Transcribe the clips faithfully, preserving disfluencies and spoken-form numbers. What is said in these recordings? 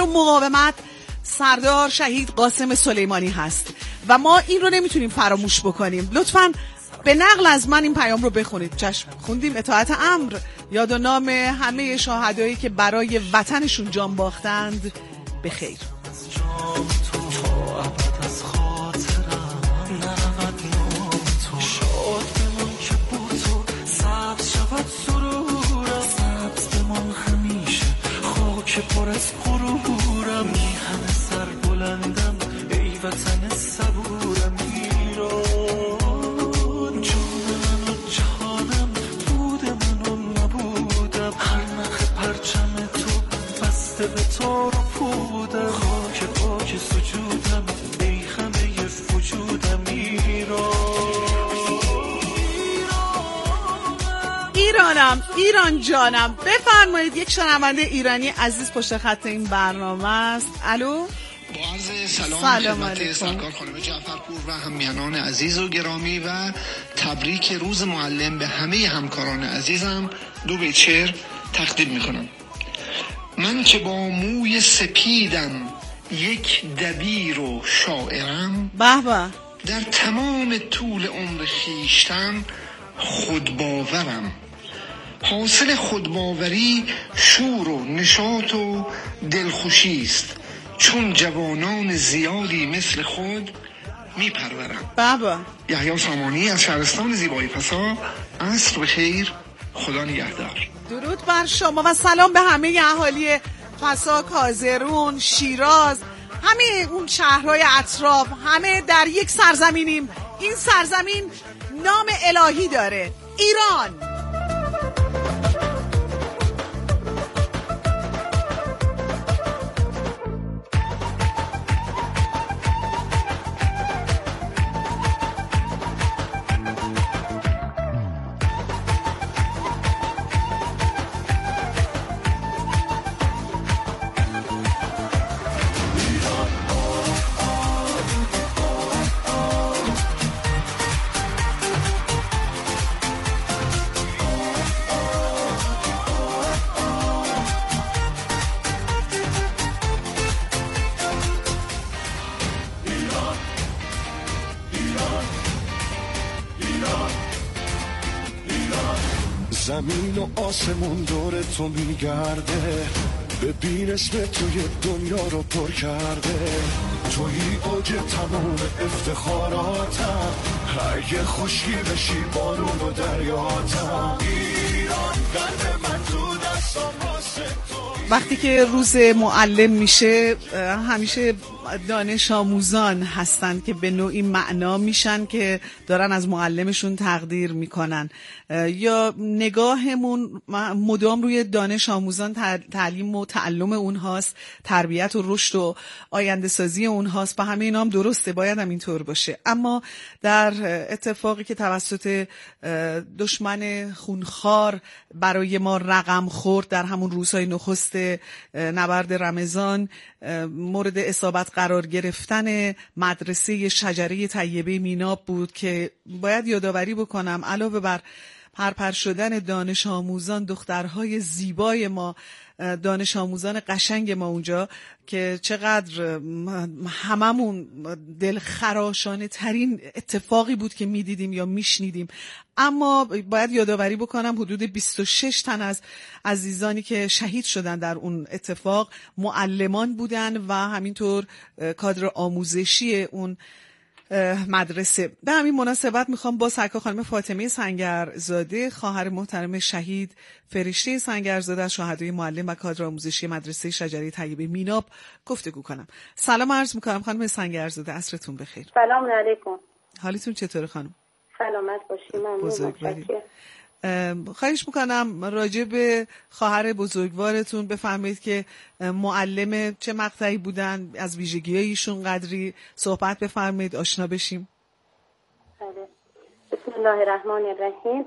و مقاومت سردار شهید قاسم سلیمانی هست و ما این رو نمیتونیم فراموش بکنیم. لطفاً به نقل از من این پیام رو بخونید. چشم، خوندیم. اطاعت امر. یاد و نام همه شهدایی که برای وطنشون جان باختند به خیر. که پر از غرورم میهن سر بلندم ای وطن صبورم ایران جان من و جهانم بود من و نبودم هر نخ پرچم تو بسته به تو رو پودم خاک پاک سجودم ای همه وجودم ایران ایرانم، ایران جانم. بفرمایید. یک شنونده ایرانی عزیز پشت خط این برنامه است. الو، با عرض سلام, سلام خدمت سرکار خانم جعفرپور و همیهنان عزیز و گرامی و تبریک روز معلم به همه همکاران عزیزم دو بیت شعر تقدیم میکنم. من که با موی سپیدم یک دبیر و شاعرم، به به، در تمام طول عمر خیشتن خودباورم. حاصل خودباوری شور و نشاط و دلخوشی است، چون جوانان زیادی مثل خود میپرورم. بابا یحیی سامانی از شهرستان زیبای پسا. عصر بخیر، خدا نگهدار. درود بر شما و سلام به همه اهالی پسا، کازرون، شیراز، همه اون شهرهای اطراف. همه در یک سرزمینیم. این سرزمین نام الهی داره، ایران. زمین و آسمون دور تو میگرده، ببین اسم توی دنیا رو پر کرده. توی اوج تمام افتخاراتم، اگه خشکی بشی بارون و دریاتم. ایران قلب من تو دستم واسه تو. وقتی که روز معلم میشه همیشه دانش آموزان هستند که به نوعی معنا میشن که دارن از معلمشون تقدیر میکنن، یا نگاهمون مدام روی دانش آموزان تعلیم و تعلم اونهاست، تربیت و رشد و آینده سازی اونهاست و همه اینا هم درسته، باید هم اینطور باشه. اما در اتفاقی که توسط دشمن خونخوار برای ما رقم خورد در همون روزهای نخست نبرد رمضان، مورد اصابت قرار گرفتن مدرسه شجره طیبه میناب بود که باید یادآوری بکنم علاوه بر پرپر شدن دانش آموزان، دخترهای زیبای ما، دانش آموزان قشنگ ما اونجا که چقدر هممون دلخراشانه ترین اتفاقی بود که میدیدیم یا میشنیدیم. اما باید یادآوری بکنم حدود بیست و شش تن از عزیزانی که شهید شدن در اون اتفاق معلمان بودن و همینطور کادر آموزشی اون مدرسه. به همین مناسبت میخوام با سرکار خانم فاطمه سنگرزاده، خواهر محترم شهید فرشته سنگرزاده از شهدای معلم و کادر آموزشی مدرسه شجره طیبه میناب گفتگو کنم. سلام عرض میکنم خانم سنگرزاده، عصرتون بخیر. سلام علیکم. حالتون چطوره خانم؟ سلامت باشی. ممنون. خواهش میکنم راجع به خواهر بزرگوارتون بفرمایید که معلم چه مقطعی بودن، از ویژگی‌های ایشون قدری صحبت بفرمایید، آشنا بشیم. بله. بسم الله الرحمن الرحیم.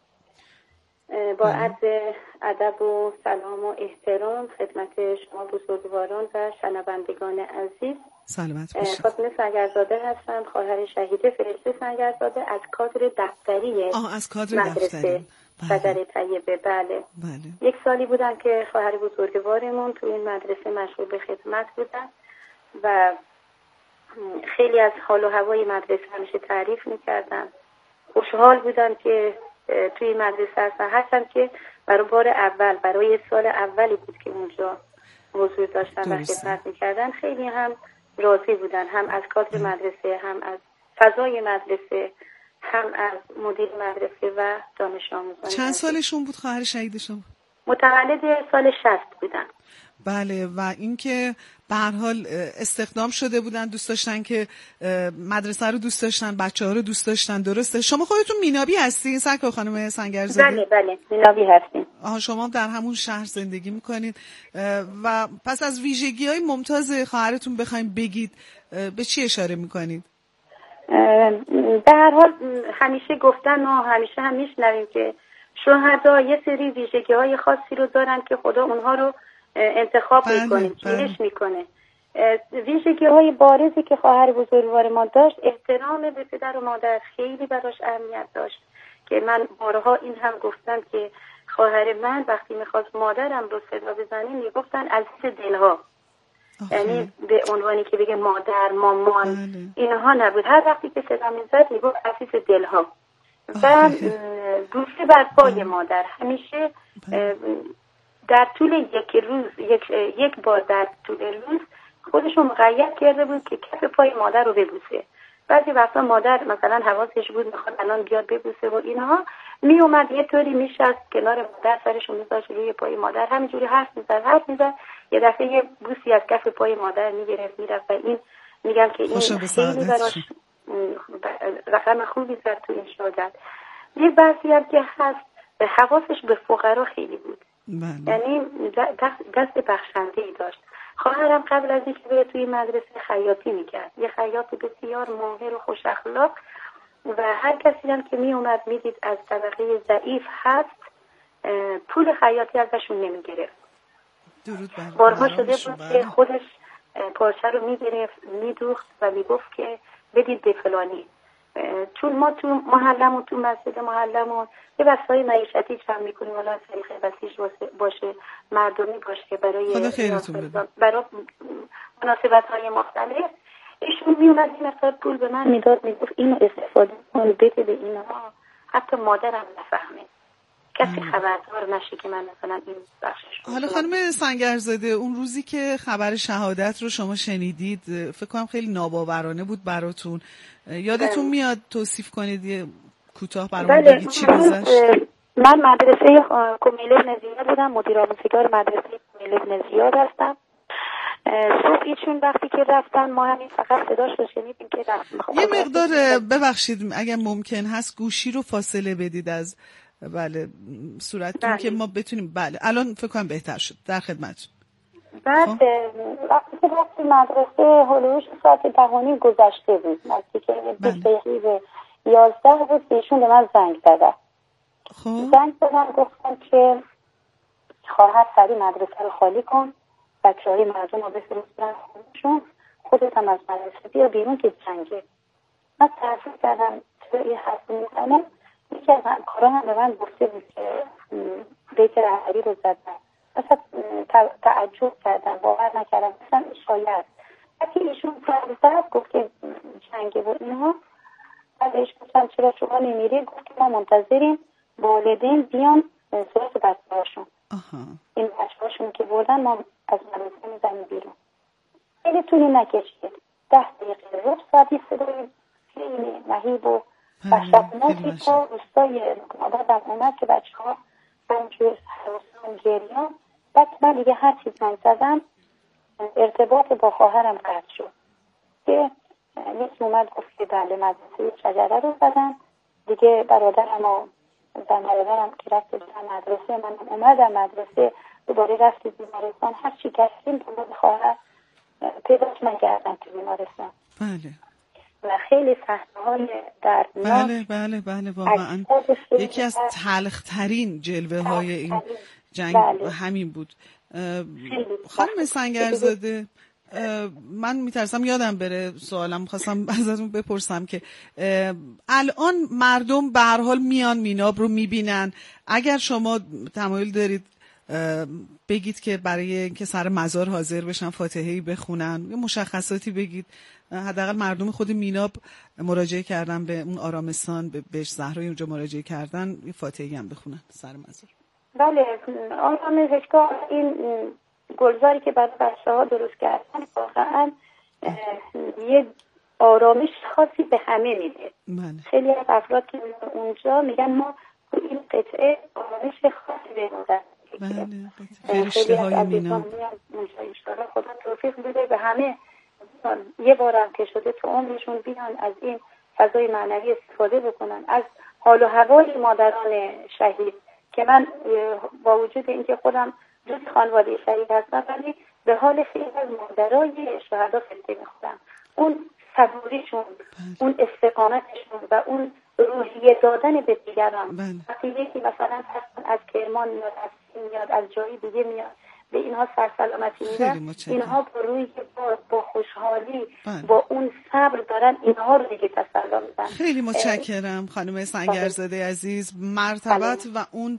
با عرض ادب و سلام و احترام خدمت شما بزرگواران و شنوندگان عزیز، سلامت باشید. فاطمه سنگرزاده هستم، خواهر شهید فرشته سنگرزاده از کادر دفتری آه از کادر دفتری. شجره طیبه. بله. بله. یک سالی بودن که خواهر بزرگوارمون تو این مدرسه مشغول به خدمت بودن و خیلی از حال و هوای مدرسه همیشه تعریف میکردن. خوشحال بودن که توی مدرسه هستن، هستن که برای بار اول، برای سال اولی بود که اونجا حضور داشتن و خدمت میکردن. خیلی هم راضی بودن، هم از کادر مدرسه، هم از فضای مدرسه، هم از مدیر مدرسه و دانش آموزان. چند سالشون بود خواهر شهید شما؟ متولد سال شصت بودن. بله. و اینکه به هر حال استخدام شده بودن، دوست داشتن که مدرسه رو دوست داشتن، بچه‌ها رو دوست داشتن. درسته؟ شما خودتون مینابی هستین سرکار خانم سنگرزاده؟ بله بله مینابی هستیم. آها، شما در همون شهر زندگی میکنید. و پس از ویژگی‌های ممتاز خواهرتون بخوایم بگید به چی اشاره میکنید؟ به هر حال همیشه گفتن و همیشه هم میشنویم که شهدا یه سری ویژگی‌های خاصی رو دارن که خدا اونها رو انتخاب بله، میکنه، بله. چینش میکنه. ویژگی‌های بارزی که خواهر بزرگوار ما داشت، احترام به پدر و مادر خیلی براش اهمیت داشت که من بارها این هم گفتم که خواهر من وقتی میخواست مادرم رو صدا بزنه میگفتن عزیز دلها. یعنی به عنوانی که بگه مادر، مامان، بله. اینها نبود. هر وقتی که صدا میزد میگفت عزیز دلها. و دوست بر پای مادر همیشه در طول یک روز یک, یک بار در طول روز خودشو مقید کرده بود که کف پای مادر رو ببوسه. بعضی وقتا مادر مثلا حواسش بود میخواد الان بیاد ببوسه و اینها، می اومد یه طوری میشست کنار مادر، سرشو میذاشت روی پای مادر، همینجوری حرف میزد حرف میزد یه دفعه یه بوسی از کف پای مادر میگرفت میرفت. و این میگم که این خیلی براش رقم خوبی زد تو این شهادت. یه بحثی هم که هست، حواسش به فقرا خیلی بود. بله. یعنی دست بخشنده‌ای داشت. خواهرم قبل از اینکه بره توی مدرسه خیاطی میکرد، یه خیاط بسیار ماهر و خوش اخلاق و هر کسی هم که می اومد میدید از طبقه ضعیف هست، پول خیاطی ازشون نمیگرفت. درود بر بارها شده بود که خودش پارچه رو میگرفت میدوخت و میگفت که بدید به فلانی. چون ما تو محلمون، تو مسجد محلمون یه وسایل معیشتی جمع میکنیم، حالا طریق بسیج باشه، مردمی باشه، برای برای مناسبت های مختلف. ایشون میومد این مقدار پول به من میداد، میگفت اینو استفاده کن، بده به اینها، حتی مادرم نفهمه، کسی خبردار نشه که من مثلا این بخشش. حالا خانم سنگرزاده، اون روزی که خبر شهادت رو شما شنیدید فکر کنم خیلی ناباورانه بود براتون. یادتون میاد توصیف کنید یه کوتاه برامون بگید چی گذشت؟ من مدرسه کمیل ابن زیاد بودم، مدیر آموزگار مدرسه کمیل ابن زیاد هستم. صبح ایشون وقتی که رفتن ما همین فقط صداش رو شنیدیم که رفت. یه مقدار ببخشید اگر ممکن هست گوشی رو فاصله بدید از بله صورتتون بله. که ما بتونیم. بله الان فکر کنم بهتر شد. در خدمتتون. بعد وقتی که رفتیم مدرسه هلوش ساعت ده و نیم گذشته بود، نزدیک بیست دقیقه به یازده بود که ایشون به من زنگ زدن. خب زنگ زدن گفتن که خواهر سریع مدرسه رو خالی کن، بچه‌های مردم رو بفرستن خودشون، خودت هم از مدرسه بیا بیرون که جنگه. من تعجب کردم چرا این حرف میزنه. یکی از همکاران هم به من گفته بود که بیت رهبری رو زدن. اصلا تعجب کردم، باور نکردم، مثلا شاید وقتی ایشون فرزد گفت که جنگه و اینها. بعد ایش گفتم چرا شما نمیری؟ گفت که ما منتظریم والدین بیان سراغ بچه هاشون. این بچه هاشون که بردن ما از مدرسه میزنیم بیرون. خیلی طولی نکشید، ده دقیقه رفت ساعتی صدای خیلی مهیب و وحشتناکی تا روستای مادرم اومد که بچه ها همجور حراسان گریان. بعد من دیگه هر چیز من زدم ارتباط با خواهرم قطع شد که یکی اومد گفت که بله مدرسه شجره رو زدن دیگه. برادرم و زن برادرم که رفت بودن مدرسه، من اومدم مدرسه، دوباره رفت بیمارستان، هر چی کردیم دنبال خواهر پیداش نکردم تو بیمارستان. بله. و خیلی صحنه‌های دردناک. بله بله بله واقعا یکی از تلخ‌ترین جلوه های این جنگ بله. همین بود. خانم سنگرزاده من میترسم یادم بره سوالم، میخواستم ازتون بپرسم که الان مردم به هر حال میان میناب رو میبینن، اگر شما تمایل دارید بگید که برای اینکه سر مزار حاضر بشن فاتحه‌ای بخونن، یه مشخصاتی بگید، حداقل مردم خود میناب مراجعه کردن به اون آرامستان، به بهش زهرای اونجا مراجعه کردن، یه فاتحه‌ای هم بخونن سر مزار. بله، آرامشگاه این گلزاری که برای بچه‌ها درست کردن واقعا یه آرامش خاصی به همه میده. بله. خیلی از افراد که اونجا میگن ما این قطعه آرامش خاصی به ما دست بله، فرشته های میناب اونجا انشاءالله خدا توفیق بده به همه، یه بارم که شده تو عمرشون بیان از این فضای معنوی استفاده بکنن، از حال و هوای مادران شهید که من با وجود اینکه خودم جز خانواده شهید هستم ولی به حال خیلی از مادرای شهدا فکر می‌کنم، اون صبوریشون، اون استقامتشون و اون روحیه دادن به دیگران. وقتی یکی مثلا از کرمان میاد، از سین میاد، از جایی دیگه میاد، به اینها سرسلامتی میدن، اینها با روی با, با خوشحالی بله. با اون صبر دارن اینها رو دیگه تسلا میدن. خیلی متشکرم خانم سنگرزاده عزیز. مرتبت بله. و اون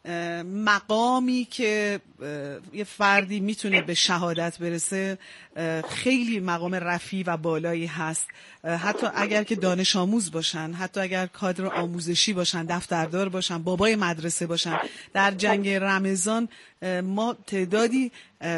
مقامی که یه فردی میتونه به شهادت برسه خیلی مقام رفیع و بالایی هست، حتی اگر که دانش آموز باشن، حتی اگر کادر آموزشی باشن، دفتردار باشن، بابای مدرسه باشن. در جنگ رمضان ما تعدادی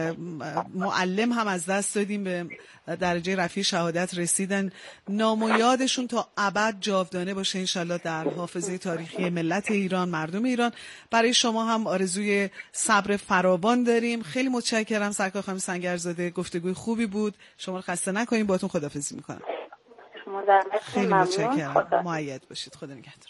معلم هم از دست دادیم، به درجه رفیع شهادت رسیدن. نام و یادشون تا ابد جاودانه باشه انشالله در حافظه تاریخی ملت ایران، مردم ایران. برای شما هم آرزوی صبر فراوان داریم. خیلی متشکرم سرکار خانم سنگرزاده، گفتگوی خوبی بود. شما رو خسته نکنیم، باهاتون خداحافظی میکنم. خیلی متشکرم، مؤید باشید، خدا نگهدار.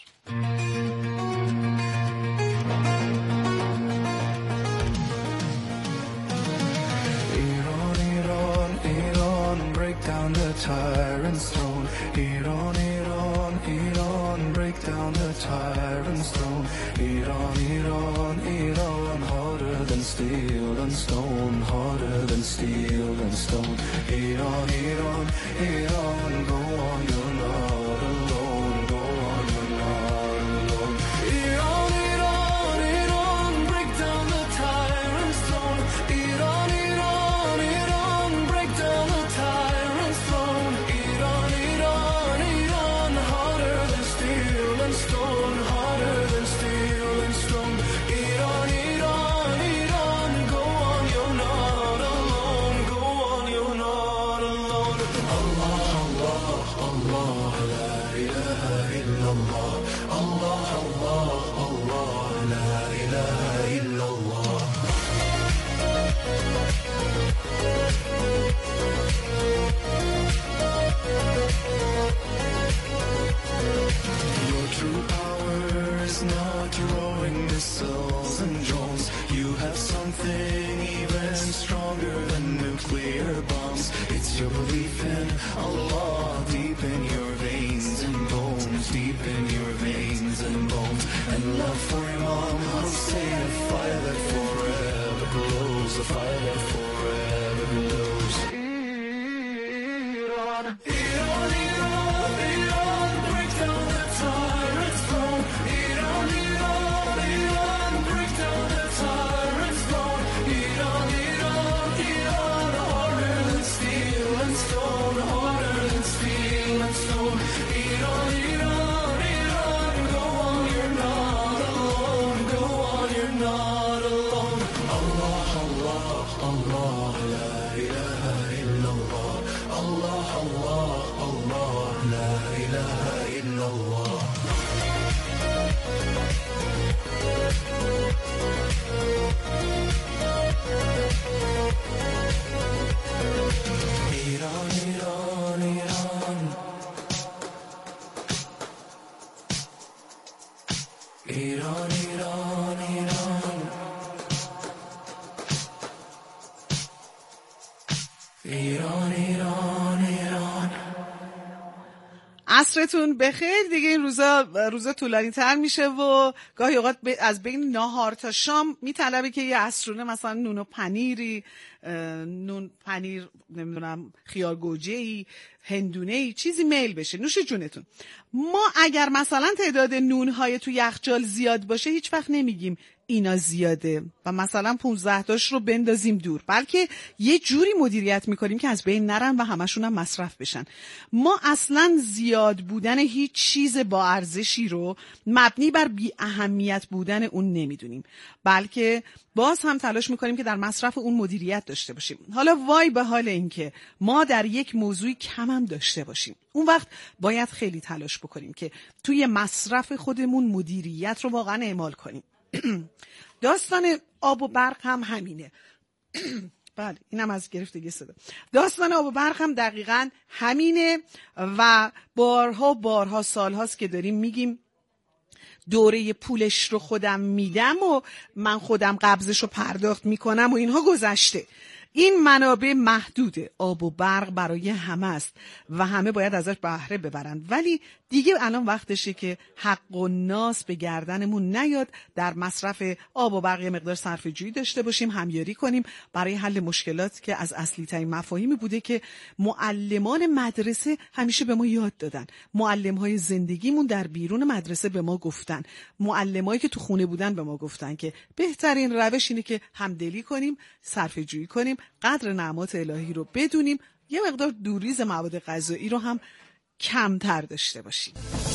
Down the tyrant's throne. Iran, Iran, Iran, break down the tyrant's throne. Iran, Iran, Iran, harder than steel and stone, harder than steel and stone. Iran, Iran, Iran, go on, you're not alone, go on, you're not alone. Iran, Iran, Iran, break down the tyrant's throne. Iran, Iran, Iran, break down the tyrant's stone, harder than steel and stone. Iran, Iran, Iran, go on, you're not alone, go on, you're not alone. Allah, Allah, Allah, la ilaha illallah. Allah, Allah, Allah, la ilaha illallah. Your true power is not throwing missiles and drones. You have something even stronger than nuclear bombs. It's your belief in Allah deep in your veins and bones, deep in your veins and bones. And love for Imam Hussein, a fire that forever glows, a fire that forever glows. Iran, Iran, Iran, Iran, break down the tyrant's throne. Iran, Iran, Iran, break down the tyrant's throne. Iran, Iran, Iran, harder than steel and stone, harder than steel and stone. Iran, Iran, Iran, go on, you're not alone, go on, you're not alone. Allah, Allah, Allah, la ilaha illallah. Allah, Allah, Allah, la ilaha illallah. Iran, Iran, Iran. Iran, Iran, Iran. Iran, Iran, Iran. عصرتون بخیر. دیگه این روزا روزا طولانی تر میشه و گاهی اوقات از بین ناهار تا شام میطلبه که یه عصرونه مثلا نون و پنیری، نون پنیر نمیدونم خیار گوجه‌ای، هندونه‌ای، چیزی میل بشه. نوش جونتون. ما اگر مثلا تعداد نونهای تو یخچال زیاد باشه هیچ وقت نمیگیم اینا زیاده و مثلا پونزده تاش رو بندازیم دور، بلکه یه جوری مدیریت میکنیم که از بین نرن و همشون هم مصرف بشن. ما اصلا زیاد بودن هیچ چیز با ارزشی رو مبنی بر بی اهمیت بودن اون نمیدونیم، بلکه باز هم تلاش میکنیم که در مصرف اون مدیریت داشته باشیم. حالا وای به حال این که ما در یک موضوعی کم هم داشته باشیم، اون وقت باید خیلی تلاش بکنیم که توی مصرف خودمون مدیریت رو واقعا اعمال کنیم. داستان آب و برق هم همینه. بله اینم از گرفتگی صدا. داستان آب و برق هم دقیقاً همینه و بارها بارها سالهاست که داریم میگیم دوره پولش رو خودم میدم و من خودم قبضش رو پرداخت میکنم و اینها گذشته. این منابع محدوده، آب و برق برای همه است و همه باید ازش بهره ببرن، ولی دیگه الان وقتشه که حق و ناس به گردنمون نیاد. در مصرف آب و برق یه مقدار صرفه جویی داشته باشیم، همیاری کنیم برای حل مشکلات که از اصلی ترین مفاهیمی بوده که معلمان مدرسه همیشه به ما یاد دادن. معلم‌های زندگیمون در بیرون مدرسه به ما گفتن، معلمایی که تو خونه بودن به ما گفتن که بهترین روش اینه که همدلی کنیم، صرفه جویی کنیم، قدر نعمات الهی رو بدونیم، یه مقدار دوریز مواد غذایی رو هم کمتر داشته باشیم.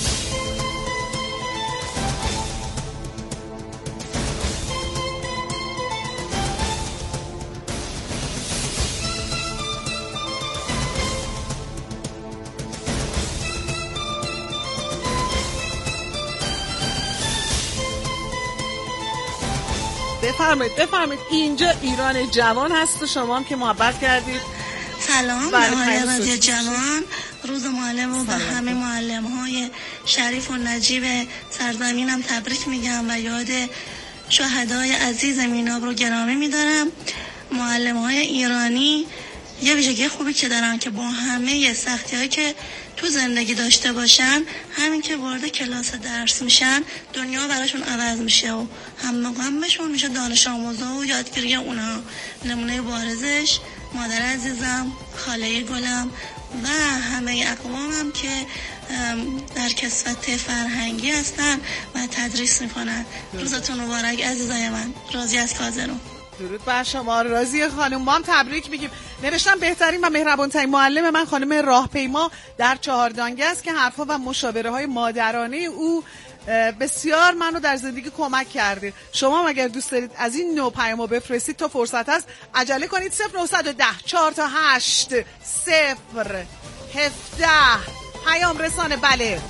بفرمایید بفرمایید. اینجا ایران جوان هست و شما هم که محبت کردید. سلام به آقای رادیو جوان. روز معلم رو به همه معلم های شریف و نجیب سرزمینم تبریک میگم و یاد شهدای عزیز میناب رو گرامی میدارم. معلم های ایرانی یه ویژگی خوبی که دارن که با همه سختی هایی که تو زندگی داشته باشن، همین که وارد کلاس درس میشن دنیا براشون عوض میشه و هم غمشون میشه دانش آموزا و یادگیری اونا. نمونه بارزش مادر عزیزم، خاله گلم و همه اقوامم که در کسوت فرهنگی هستن و تدریس میکنن. روزتون مبارک عزیزای من. راضی از کازرو. درود بر شما. راضی خانم، ما هم تبریک میگیم. نوشتم بهترین و مهربان‌ترین معلم من خانم راهپیما در چهاردانگه است که حرفا و مشاوره های مادرانه او بسیار منو در زندگی کمک کرده. شما هم اگر دوست دارید از این نوع پیامو بفرستید تا فرصت هست عجله کنید. صفر نه یک صفر چهار تا هشت صفر هفده پیام رسانه. بله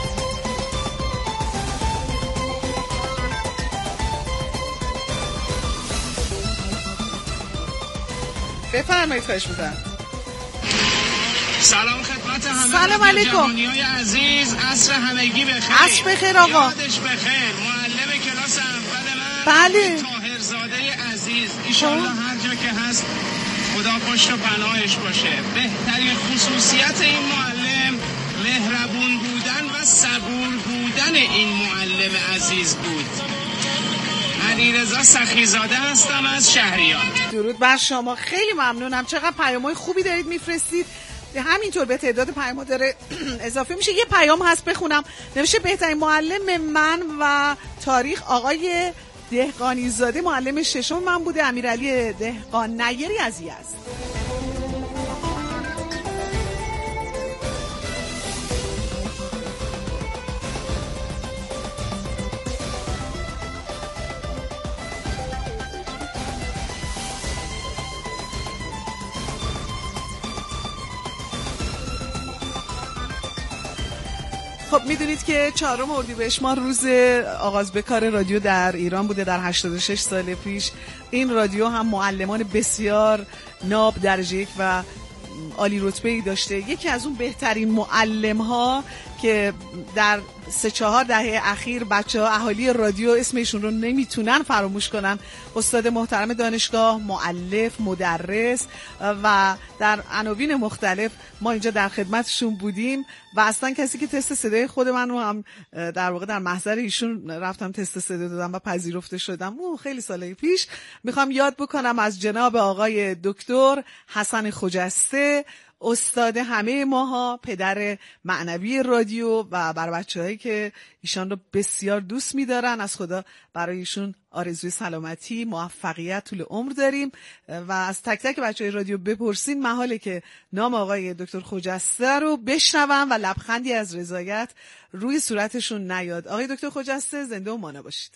بفرمایید. خواهش می‌کنم. سلام خدمت همه. سلام علیکم جوانیای عزیز. عصر همگی بخیر. عصر بخیر آقا. یادش بخیر. معلم کلاس اول من بله طاهرزاده عزیز. ان شاءالله هر جا که هست خدا پشت و پناهش باشه. بهترین خصوصیت این معلم مهربون بودن و صبور بودن این معلم عزیز بود. علیرضا سخیزاده هستم از شهریار. درود بر شما. خیلی ممنونم. چقدر پیام‌های خوبی دارید میفرستید. همینطور به تعداد پیام‌ها داره اضافه میشه. یه پیام هست بخونم. نوشته بهترین معلم من و تاریخ آقای دهقانی زاده، معلم ششم من بوده، امیرعلی دهقان نیری از یزد. خب میدونید که چهارم اردیبهشت ماه روز آغاز به کار رادیو در ایران بوده در هشتاد و شش سال پیش. این رادیو هم معلمان بسیار ناب درجه یک و عالی رتبه‌ای داشته. یکی از اون بهترین معلم ها که در سه چهار دهه اخیر بچه‌ها اهالی رادیو اسمشون رو نمیتونن فراموش کنن. استاد محترم دانشگاه، مؤلف، مدرس و در عناوین مختلف ما اینجا در خدمتشون بودیم و اصلا کسی که تست صدای خود من رو هم در واقع در محضر ایشون رفتم تست صدا دادم و پذیرفته شدم. او خیلی سالهای پیش. میخوام یاد بکنم از جناب آقای دکتر حسن خجسته، استاد همه ماها، پدر معنوی رادیو و بر بچه‌هایی که ایشان رو بسیار دوست می‌دارن، از خدا برای ایشون آرزوی سلامتی، موفقیت، طول عمر داریم و از تک تک بچه‌های رادیو بپرسین محاله که نام آقای دکتر خجسته رو بشنوم و لبخندی از رضایت روی صورتشون نیاد. آقای دکتر خجسته زنده و مانا باشید.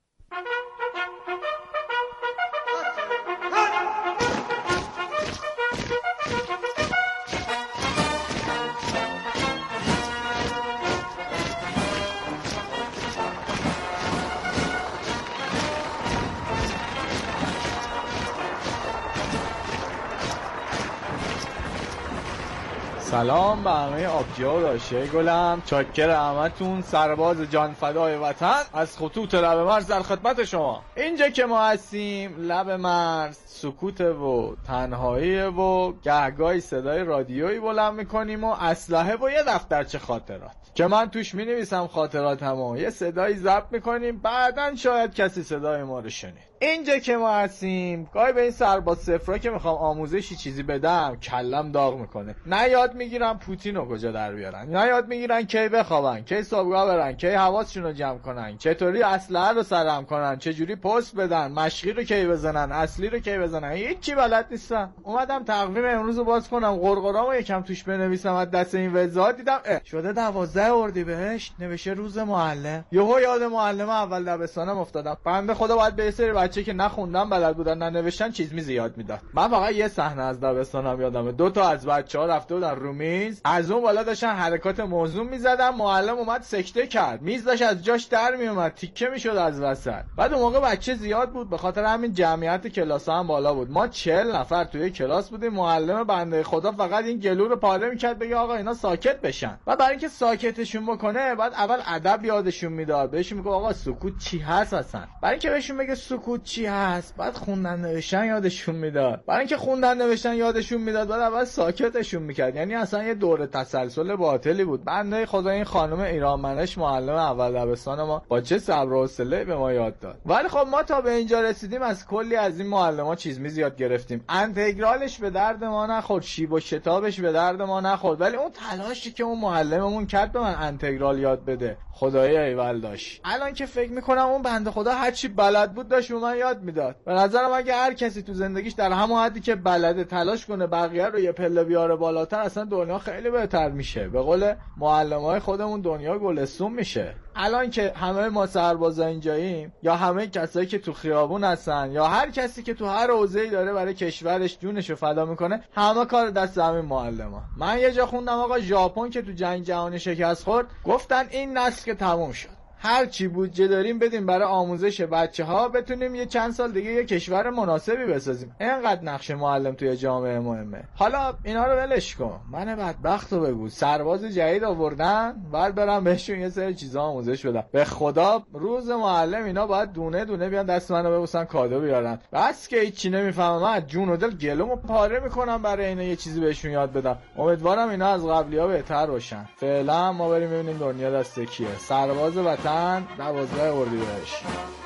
سلام به همه آبجی‌ها و داشته گلم، چاکر همتون، سرباز جان فدای وطن از خطوط لب مرز در خدمت شما. اینجا که ما هستیم لب مرز سکوته و تنهاییه و گهگاهی صدای رادیویی بلند میکنیم و اسلحه و یه دفترچه خاطرات که من توش مینویسم خاطراتمو، یه صدایی ضبط میکنیم، بعدن شاید کسی صدای ما رو شنید. اینجا که ما هستیم گاهی به این سرباز صفرا که میخوام آموزشی چیزی بدم کلم داغ میکنه. نه یاد میگیرم پوتین رو کجا در بیارن، نه یاد میگیرن کی بخوابن، کی صبحگاه برن، کی حواسشون رو جمع کنن، چطوری اسلحه رو سرهم کنن، چجوری پست بدن، مشقی رو کی بزنن، اصلی رو کی بزنن، هیچی بلد نیستم. اومدم تقویم امروز رو باز کنم، قرقرامو یکم توش بنویسم، از دست این وزات دیدم شده دوازده اردیبهشت نوشته روز معلم. یهو یاد معلم اول دبستانم افتادم. بنده خدا باید به سری بچه که نخوندن بلد بودن ننوشتن چیز میز یاد میداد. من فقط یه صحنه از دبستانم یادمه، دو تا از بچه‌ها رفته بودن رو میز، از اون بالا داشتن حرکات موزون میزدن، معلم اومد سکته کرد، میز داشت از جاش در میومد، تیکه میشد از وسط. بعد اون موقع بچه زیاد بود، به خاطر همین جمعیت کلاس‌ها هم بالا بود. ما چهل نفر توی کلاس بودیم. معلم بنده خدا فقط این گلو رو پاره میکرد بگه آقا اینا ساکت بشن. بعد برای اینکه ساکتشون بکنه بعد اول ادب یادشون میداد، بهشون میگه آقا سکوت چی هست اصلا. برای اینکه بهشون بگه سکوت چی هست بعد خوندن نوشتن یادشون میداد. برای اینکه خوندن نوشتن یادشون میداد بعد اول ساکتشون میکرد. یعنی اصلا یه دوره تسلسل باطلی بود. بنده خدا این خانم ایرانمنش معلم اول دبستان ما با چه صبر و حوصله به ما یاد داد. ولی خب ما تا به اینجا رسیدیم از کلی از این معلم‌ها چیز میز یاد گرفتیم. انتگرالش به درد ما نخورد، شیب و شتابش به درد ما نخورد، ولی اون تلاشی که اون معلممون کرد به من انتگرال یاد بده خدای ایول داشت. الان که فکر میکنم اون بنده خدا هر چی بلد بود داشت به من یاد میداد. به نظرم اگه هر کسی تو زندگیش در همون حدی که بلده تلاش کنه بقیه رو یه پله بیاره بالاتر، اصلا دنیا خیلی بهتر میشه. به قول معلمای خودمون دنیا گلستون میشه. الان که همه ما سربازا اینجاییم، یا همه کسایی که تو خیابون هستن، یا هر کسی که تو هر حوزه‌ای داره برای کشورش جونشو فدا میکنه، همه کار دست همین معلما. من یه جا خوندم آقا ژاپن که تو جنگ جهانی شکست خورد، گفتن این نسل که تموم شد، هر چی بودجه داریم بدیم برای آموزش بچه‌ها بتونیم یه چند سال دیگه یه کشور مناسبی بسازیم. اینقدر نقش معلم توی جامعه مهمه. حالا اینا رو ولش کن، من بدبختو بگو سرباز جدید آوردن بعد برام بهشون یه سری چیزا آموزش بدم. به خدا روز معلم اینا باید دونه دونه بیان دست منو ببوسن کادو بیارن. بس که هیچی نمیفهمم من جون و دل گلومو پاره میکنم برای اینا یه چیزی بهشون یاد بدم. امیدوارم اینا از قبلی‌ها بهتر باشن. فعلا ما بریم ببینیم دنیا دست کیه. سرباز وطن دوازده اردیبهشت.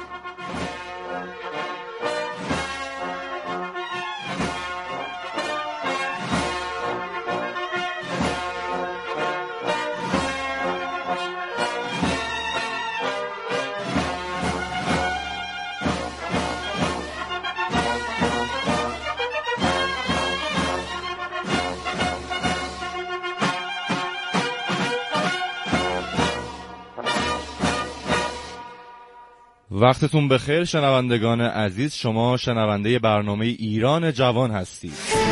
وقتتون بخیر شنوندگان عزیز، شما شنونده برنامه ایران جوان هستید.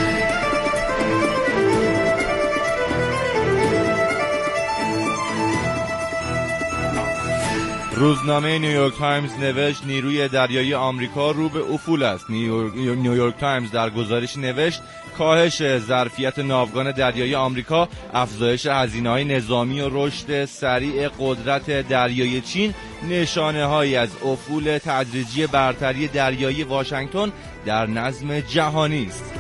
روزنامه نیویورک تایمز نوشت نیروی دریایی آمریکا رو به افول است. نیویورک تایمز در گزارشی نوشت کاهش ظرفیت ناوگان دریایی آمریکا، افزایش هزینه‌های نظامی و رشد سریع قدرت دریایی چین نشانه‌هایی از افول تدریجی برتری دریایی واشنگتن در نظم جهانی است.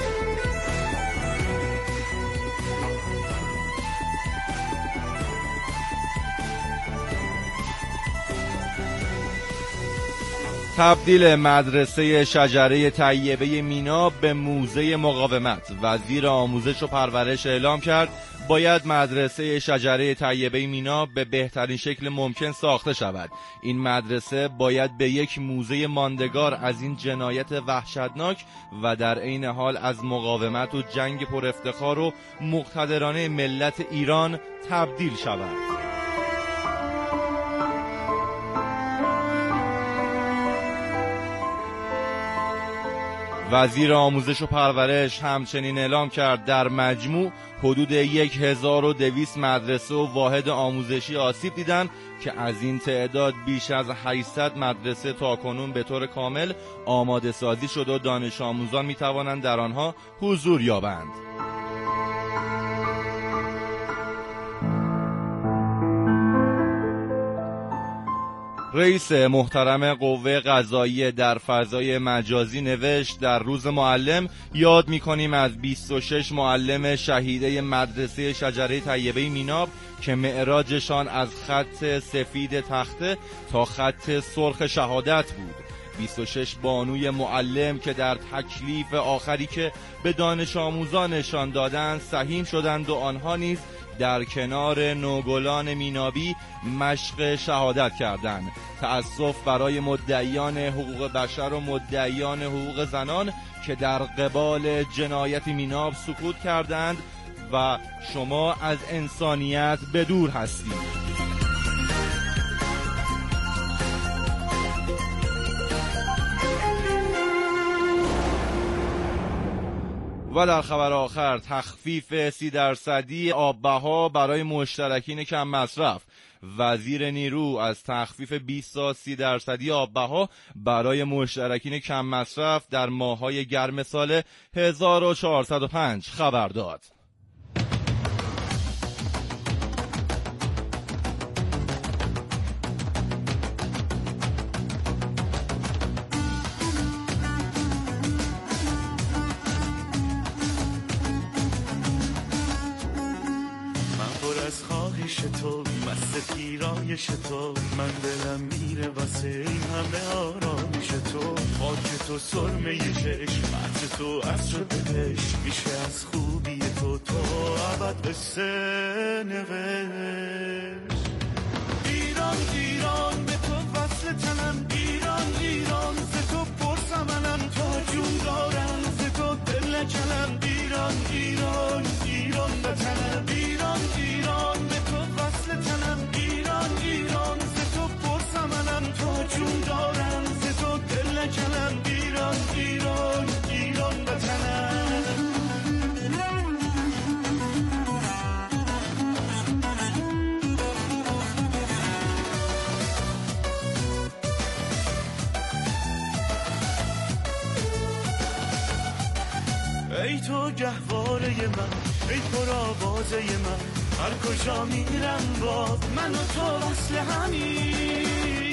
تبدیل مدرسه شجره طیبه مینا به موزه مقاومت. وزیر آموزش و پرورش اعلام کرد باید مدرسه شجره طیبه مینا به بهترین شکل ممکن ساخته شود. این مدرسه باید به یک موزه ماندگار از این جنایت وحشتناک و در عین حال از مقاومت و جنگ پر افتخار و مقتدرانه ملت ایران تبدیل شود. وزیر آموزش و پرورش همچنین اعلام کرد در مجموع حدود یک هزار و دویست مدرسه و واحد آموزشی آسیب دیدند که از این تعداد بیش از هشتصد مدرسه تاکنون به طور کامل آماده سازی شده و دانش آموزان می توانند در آنها حضور یابند. رئیس محترم قوه قضاییه در فضای مجازی نوشت در روز معلم یاد می‌کنیم از بیست و شش معلم شهیده مدرسه شجره طیبه میناب که معراجشان از خط سفید تخته تا خط سرخ شهادت بود. بیست و شش بانوی معلم که در تکلیف آخری که به دانش آموزانشان دادند سهیم شدند و آنها نیز در کنار نوگلان مینابی مشق شهادت کردند. تأسف برای مدعیان حقوق بشر و مدعیان حقوق زنان که در قبال جنایت میناب سکوت کردند و شما از انسانیت به دور هستید. و در خبر آخر تخفیف سی درصدی آب بها برای مشترکین کم مصرف. وزیر نیرو از تخفیف بیست تا سی درصدی آب بها برای مشترکین کم مصرف در ماه‌های گرم سال هزار و چهارصد و پنج خبر داد. تو مست پیرایش تو من دلم میره واسه این همه آرامش تو خاک تو سرمه چشم عطر تو عطر بهش میشه از خوبی تو تو ابد قصه نوشت. ایران ایران به تو وصل تنم، ایران ایران ز تو پرسمنم تا جون دارم ز تو دل نکنم. ایران ایران ایران بتنم، ایران ایران به تو وصل تنم، ایران ایران ز تو پرسمنم تا جون دارم ز تو دل نکنم. ایران ایران ایران بتنم. ای تو گهواره من، ای پر آوازه من، هر کجا میرم باز من و تو وصل همین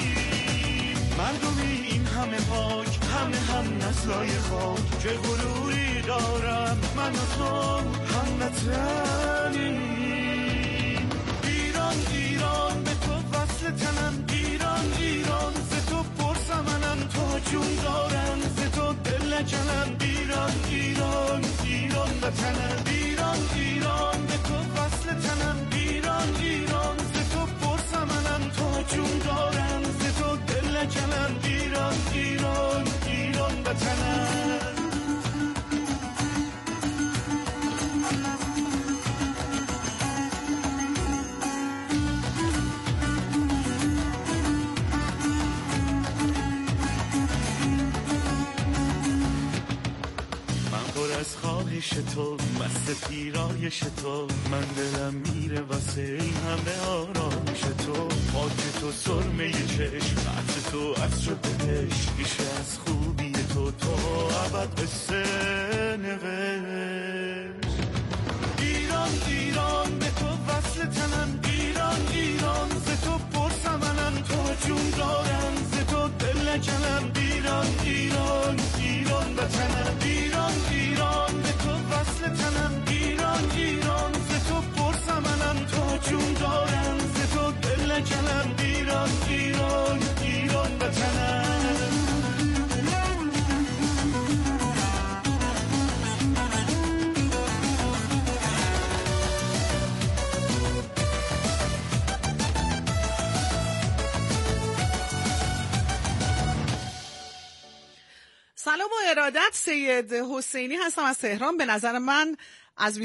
مردمی این همه پاک همه هم نسلای خاک. چه غروری دارم من و تو هم وطنیم. ایران ایران به تو وصل تنم، ایران ایران ز تو پرسمنم تا جون دارم ز تو دل نکنم. ایران ایران ایران وطنم، ایران ایران به تو وصل تنم، ایران ایران ز تو پرسمنم تا جون دارم ز تو دل نکنم. ایران ایران ایران وطنم. از خواهش تو مست پیرایش تو من دلم میره واسه این همه آرامش تو خاک تو سرمه چشم عطر تو عطر بهش میشه از خوبی تو تو ابد قصه نوشت. ارادت. سید حسینی هستم از تهران. به نظر من از